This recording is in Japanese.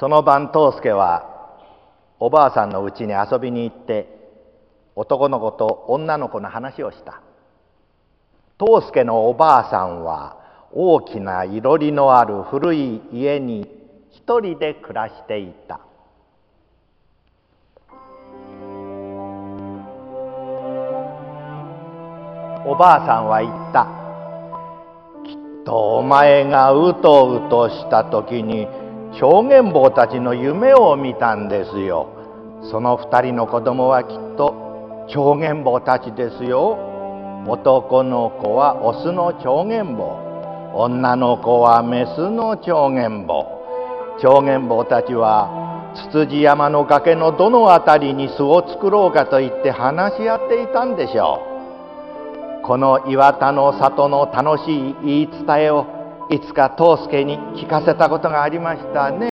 その晩藤助はおばあさんの家に遊びに行って男の子と女の子の話をした。藤助のおばあさんは大きないろりのある古い家に一人で暮らしていた。おばあさんは言った。きっとお前がうとうとした時に証言坊たちの夢を見たんですよ。その二人の子供はきっと証言坊たちですよ。男の子はオスの証言坊、女の子はメスの証言坊。証言坊たちはつつじ山の崖のどのあたりに巣を作ろうかと言って話し合っていたんでしょう。この岩田の里の楽しい言い伝えをいつか藤助に聞かせたことがありましたね。